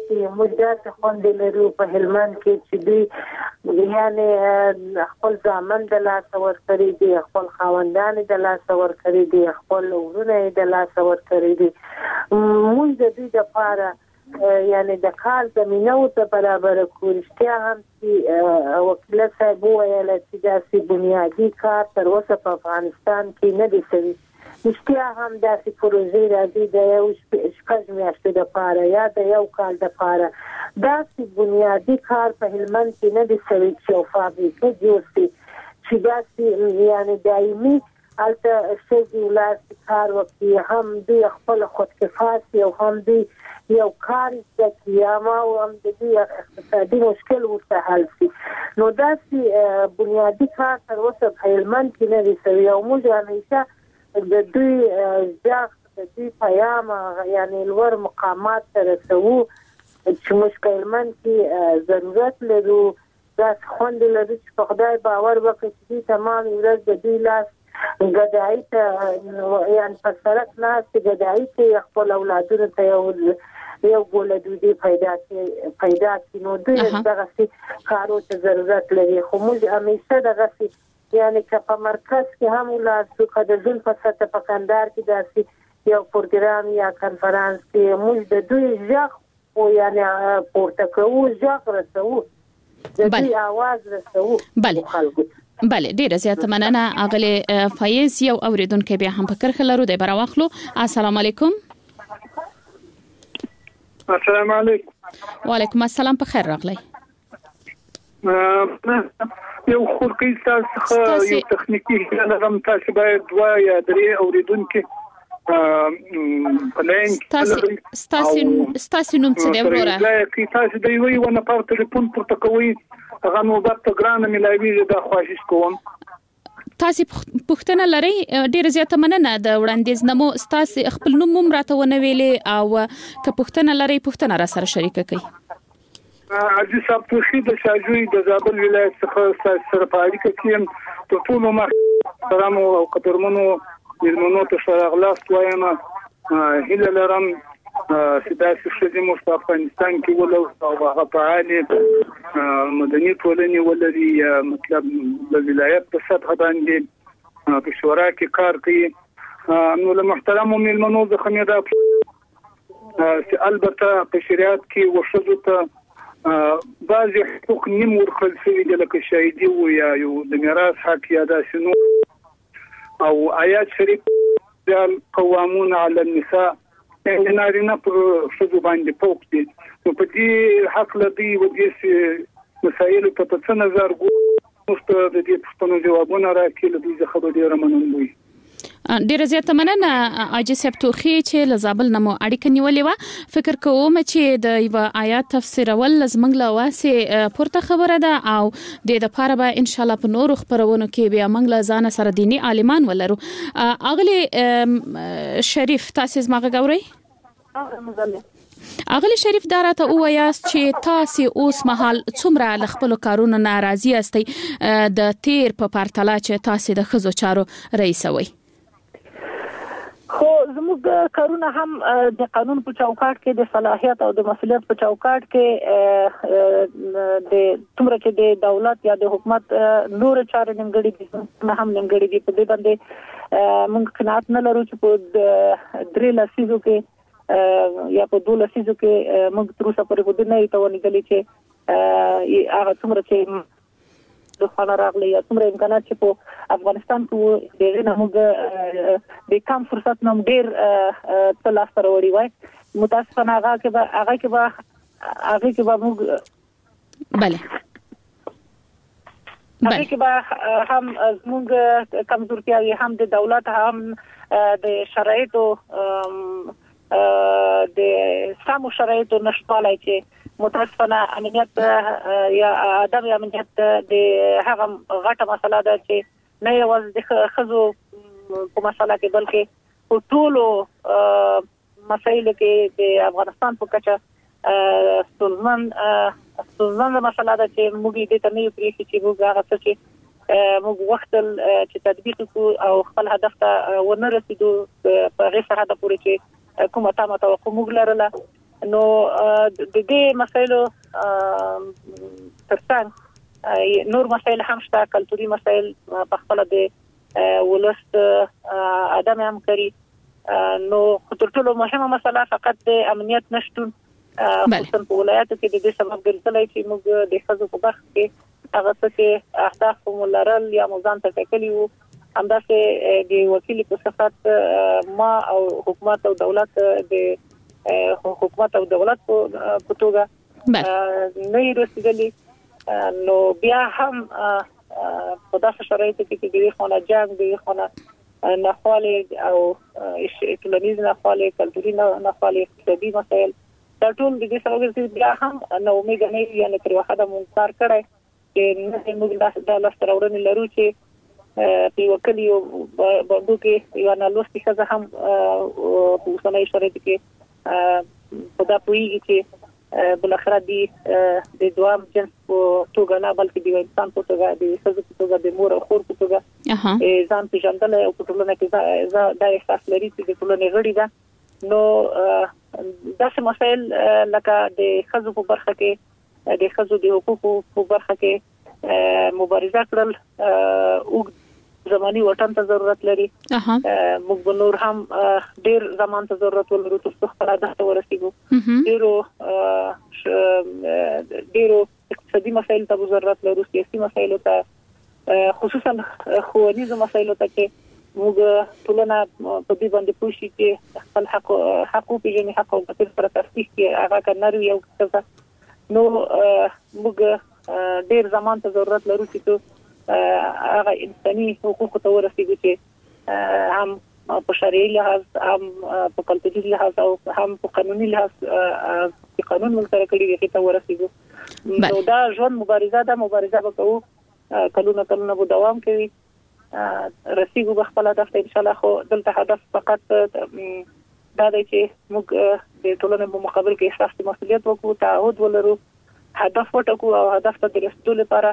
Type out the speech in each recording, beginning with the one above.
چې موږ خوندې لرو په هلمند کې چې دوی یعنی خپل ځامن د لاس ورکړي دي، خپل خاوندان د لاس ورکړي دي، خپل ورونه د لاس ورکړي دي. موږ د دې لپاره یعنی د کار زمینه او ته برابر کورشتیا هم چې وکیل صاحب ویل چې داسې بنیادی کار تر اوسه په افغانستان کې نه دی شوی. مشتیا هم داسې پروژې راځي د یو شپږ میاشتې لپاره یا د یو کال لپاره. داسې بنیادی کار په هلمند کې نه دی شوی چې یو فابریکه جوړ شي چې داسې یعنی دایمي هلته ښځې ولاړ کار وکړي، هم دوی خپل خودکفا او هم دوی یو کار زده کړي یا هم د دوی اقتصادي مشکل ورته حل شي. نو داسې بنیادي کار تر اوسه په هلمند کې نه دی شوی او موږ همیشه د دوی ځاغ د دوی پیام یعنی لوړ مقامات ته رسوو چې موږ په هلمند کې ضرورت لرو. داسې خوندې لرو چې په خدای باور وکړي چې دوی تمام ورځ د دوی لاس ګدایي ته یعنی په سړک ناست ګدایي کې خپل اولادونو ته یو ګوله ډوډۍ پیدا کړي. نو دوی دغسې کارو ته ضرورت لري. خو موږ همیشه دغسې یعنی که په مرکز کې هم ولاړ شو، که د ژوند په سطح په کندهار کې داسې یو پروګرام یا کنفرانس کې موږ د دوی غږ او یعنی پورته کوو، غږ رسوو، د دوی आवाज رسوو خلکو. بله، ډیره زیاته مننه اغلی فایز. یو اوریدونکو بیا هم په کرخه لرو د براواخلو. السلام علیکم. السلام علیکم. وعلیکم السلام، په خیر راغلی. یو خورکی تاسو یو تخنیکی لرم، تاسو باید 2 یا 3 اوریدونکو پلان ستاسو نوم څه دی وروره؟ لکه تاسو د یوې ونه پر ټلیفون پورته کوئ هغه نوبت ته ګرانه ملاویږي، دا خواهش کوم. تاسو پوښتنه لرئ؟ ډیره زیاته مننه د وړاندیز نمو. تاسو خپل نوم هم راته ونه ویلې او که پوښتنه لرئ پوښتنه را سره شریک کړئ. عزیز صاحب توخی د شاجوی د زابل ولایت څخه سره په اړیکه کې ته ټول ما سلام او قدرمنو ملمنو ته سره غلاست وایم. هله لرم سیاسي شدي مو په افغانستان کې ولو او هغه فعال مدني ټولنې ولري، مطلب د ولایت په سطح باندې په شورا کې کار کوي. نو له محترم ملمنو د خمیده البته په شریعت کې وشدو ته بعضی حقوق نیم ورکړل شوي دي، لکه شهیدي و یا یو د میراث حق یا داسې نور. او آیات شریف قوامون علی النساء نارینه پر ښځو باندې فوق دي. نو په دې حق لدی و دې مسایل ته په څه نظر ګورئ؟ د دې پوښتنو جوابونه راکړي. له دې څخه به ډېره مننه. ډیره زیاته مننه اجي صاحب توخی چې لزابل نمو اړیکه نیولې و. فکر کوم چې د یو آیات تفسیر ول زمنګ لا واسه پورته خبره ده او د لپاره به ان شاء الله په نورو خبرونو کې بیا منګل ځان سره دینی عالمان ولرو. اغلی شریف تاسو زماغه غوري؟ اغلی شریف دراته وایاست چې تاسو اوس مهال څومره لخپل کارونه ناراضي استئ د تیر په پرتله چې تاسو د خزو چارو رئیس وئ؟ خو زموږ کارونه هم د قانون په چوکاټ کې د صلاحیت او د مسؤلیت په چوکاټ کې د تومره چې د دولت یا د حکومت نور چارې نیمګړي دي نه هم نیمګړي دي. په دې باندې موږ قناعت نه لرو چې په 3 لسیزو کې یا په 2 لسیزو کې موږ تر اوسه پورې په دې نه توانېدلې چې هغه څومره چې د خانه راغلي یا څومره امکانات چې په افغانستان کې ډېر نه موږ د کم فرصت نوم ډېر تلاش وروړي وای. متاسفانه هغه کې به موږ بله هغه کې به هم موږ کمزورتیاوي هم د دولت هم د شرایطو د سمو شرایطو نشټوالای چې متاسفانه امنیت یا عدم امنیت د هغه غټه مسله ده چې نه یوازې د خزو په مسله کې بلکې په ټولو مسایلو کې د افغانستان په کچه ستونزمن مسله ده چې موږ دې ته نه پریږدو چې موږ هغه څه چې موږ وخت چې تطبیق کو او خپل هدف ته ونه رسیدو په غیر سره د پوره چې کومه تامه توقع موږ لرله نو د دې مسایلو ترڅنګ نور مسایل هم شته، کلتوري مسایل په خپل د ولست عدم همکاري. نو تر ټولو مهمه مسله فقط د امنیت نشټون خصوصا په ولایتو کې د دې سبب ګرځي چې موږ د خزو په برخه کې هغه څه اهداف مولرل یا موزان ته ټاکلي وو، همداسې د وکیل په صفت ما او حکومت او دولت د حکومت او دولت په توګه نه رسیدلی. نو بیا هم په داسې شرایطو کې چې د خونه جنگ، د خونه نخواله او ټولنیز نخواله، کلتوري نخواله، اقتصادي مسایل دا ټول د دې سبب چې بیا هم نو امید نه یا نه تر وخت مونږ کار کړی چې موږ د لاستراوړنې لرو چې په وکیل یو باندې کې یو نه لوستي څه هم په اوسنۍ شرایطو کې په دا پویږي چې بل اخر دي د دوام جنس په توګه نه بلکې د انسان په توګه د سزا په توګه د مور او خور په توګه ځان پیژندل او په ټولنه کې دا احساس لري چې د ټولنې غړي ده. نو داسې مسایل لکه د خزو په برخه کې د خزو د حقوقو په برخه کې مبارزه کړل او زماني وطن ته ضرورت لري. موږ نور هم ډیر زمان ته ضرورت ولرو تر څو خپل هدف ته ورسېږو. ډیرو اقتصادي مسایل ته ضرورت لرو، سیاسي مسایل ته، خصوصا ښوونیزو مسایلو ته چې موږ ټولنه په دې باندې پوښي چې خپل حقوق پیژني، حق او باطل پر تفصیل کې هغه کنارو یو څه. نو موږ ډیر زمان ته ضرورت لرو چې هغه انساني حقوق ته ورسېږو چې هم په شرعي لحاظ، هم په کلتوري لحاظ او هم په قانوني لحاظ چې قانون موږ سره کړی دی ته ورسېږو. نو دا ژوند مبارزه ده، مبارزه وکړو، کلونه به دوام کوي، رسېږو به خپل هدف ته ان شاء الله. خو دلته هدف فقط دا دی چې موږ د ټولنې په مقابل کې احساس مسؤلیت وکړو، تعهد ولرو، هدف وټاکو او هدف ته د رسیدو لپاره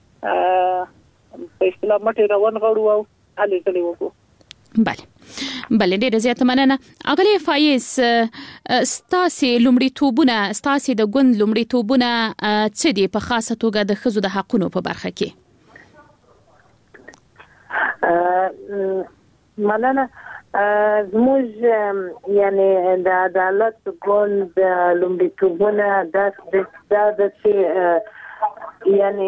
په اصطلاح مټې روان غړو او هلې ځلې وکړو. بله ډیره زیاته مننه. اغلی فایز، ستاسې لومړیتوبونه، ستاسې د ګوند لومړیتوبونه څه دي په خاصه توګه د ښځو د حقونو په برخه کې؟ مننه. زموږ یعنی د عدالت ګوند لومړیتوبونه دا چې یعنی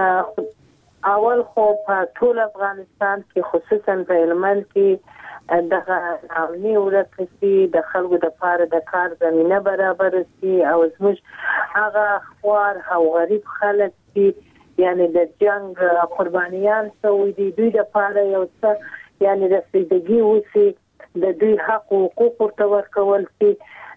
اول خو په ټول افغانستان کې خصوصا په هلمند کې د امني ورکړي، د خلکو د پاره د کار زمينه برابر شي او زموږ هغه خوار او غریب خلک چې یعنی د جنگ قربانیان شوي دي، دوی د پاره یو څه یعنی رسیدګي وشي، د دوی حق او حقوق ورته ورکول شي.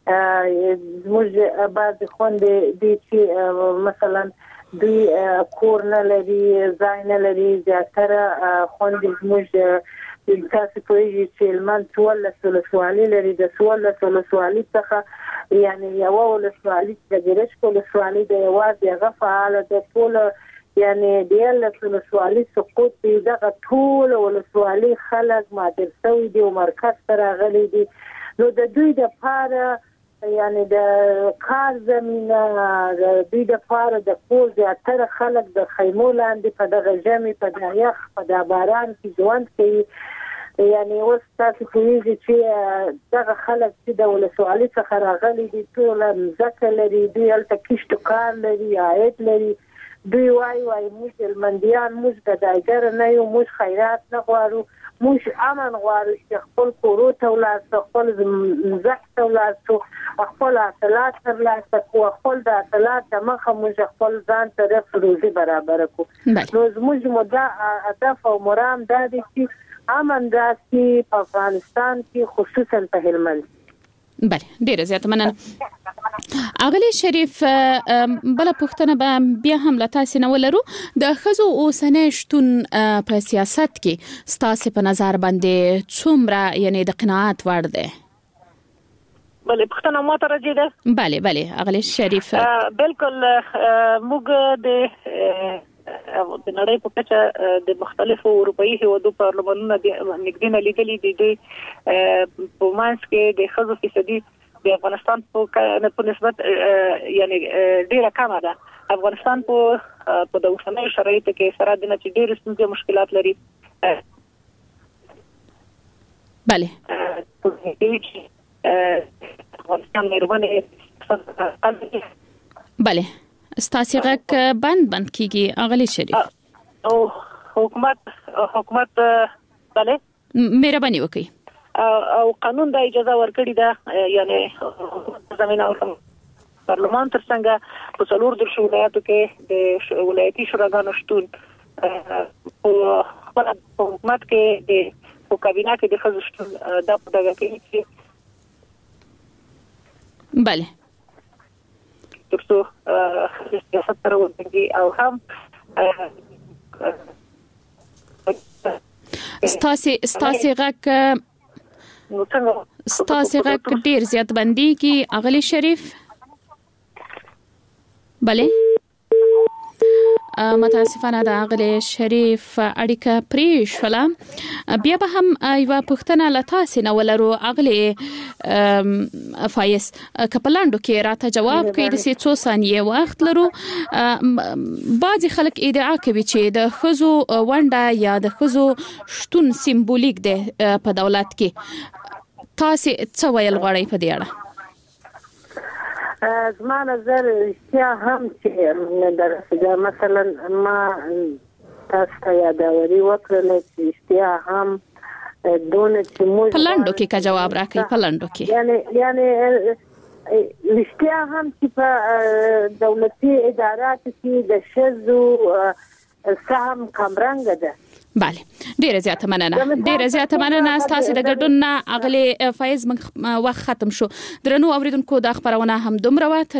زموږ بعض خوندې دي چې مثلا دوی کور نه لري، ځای نه لري، زیاتره خوندې زموږ تاسو پوهیږئ چې هلمند 14 ولسوالۍ لري. د 14 ولسوالۍ څخه یعنی یو ولسوالۍ د ګرشک ولسوالۍ د یوازې هغه فعاله ده، ټول یعنی د ولسوالۍ سقوط دی، دغه ټول ولسوالۍ خلک مادر شوي دي او مرکز ته راغلي دي. نو د دوی د پاره یعنی د کار زمينه، د دوی د پاره د کور زیاتره خلک د خیمو لاندې په دغه ژمي، په دغه یخ، په دغه باران کې ژوند کوي. یعنی اوس تاسو پوهیږئ چې دغه خلک چې د ولسوالۍ څخه راغلي دي ټول ځمکه لري، دوی هلته کښت کار لري، عاید لري. دوی وایي موږ هلمندیان موږ ګدایګر نه یو، موږ خیرات نه غواړو، موږ امن غواړو چې خپل کورو ته ولاړو، خپل ځمکې ته ولاړو، خپل حاصلات ترلاسه کړو، خپل د حاصلات د مخه موږ خپل ځان ته رزق روزي برابر کړو. نو زموږ مدعا هدف او مرام دا دی چې امن راشي په افغانستان کې، خصوصا په هلمند. بله ډیره زیاته مننه. اغلی شریف، بل پوښتنه به بیا هم له تاسو نه ولرو، د ښځو اوسنی شتون په سیاست کې ستاسو په نظر باندې څومره یعنی د قناعت وړ دی؟ بله پوښتنه ما ته راځي ده. بله اغلی شریف، بالکل موږ د نړۍ په کچه د مختلفو اروپאי هیوادو پارلمانونو نږدې نه لیدلې دي. د په مانس کې د ښځو فیصدي د افغانستان په نسبت یعنی ډیره کمه ده. افغانستان په د اوسنۍ شرایطو کې سره د نچ ډیر ستونزې مشکلات لري. بله افغانستان مېرمنې بله ستاسو غږ بند کیږي اغلی شریف او حکومت بله مهرباني وکړئ او قانون د اجازه ورکړي ده یعنی زمينه او پارلمان ترڅنګ په څلور د ولایتو کې د ولایتي شوراګانو شتون په خپل حکومت کې د کابینه کې د خصوص شتون د پدغه کې بله ترڅو سیاست تر ورته او هم ستاسو غږ ډیر زیات بنديږي اغلی شریف. بله متاسفانه د اغلی شریف اړیکه پرې شوله. بیا به هم یو پښتنه لتاسې نه ولرو اغلی فایس کپلاندو کې راته جواب کوي د 3 ثانیې وخت لرو. بعضی خلک ادعا کوي چې د خزو ونده یا د خزو شتون سمبولیک دی په دولت کې. تاسو څه ویل غواړئ په دې اړه؟ زما نظر اشتیا هم چې درسه مثلا ما تاسو ته یادوري وکړل چې اشتیا هم دونه چې موږ پلاندو کې کا جواب راکړي پلاندو کې یعنی اشتیا هم چې په دولتي ادارات کې د شذو سهم کمرنګ ده. بله ډیره زیاته مننه تاسو د ګډون نه اغلی فایز وخت ختم شو. درنو اوریدونکو د خبرونه هم دومره